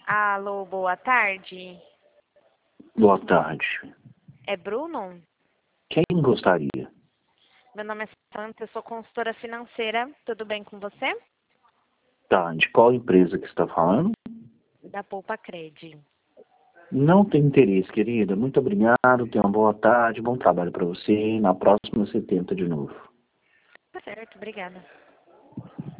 Alô, boa tarde. Boa tarde. É Bruno? Quem gostaria? Meu nome é Santa, eu sou consultora financeira. Tudo bem com você? Tá, de qual empresa que você está falando? Da Poupa Cred. Não tem interesse, querida. Muito obrigado, tenha uma boa tarde, bom trabalho para você. Na próxima você tenta de novo. Tá certo, obrigada.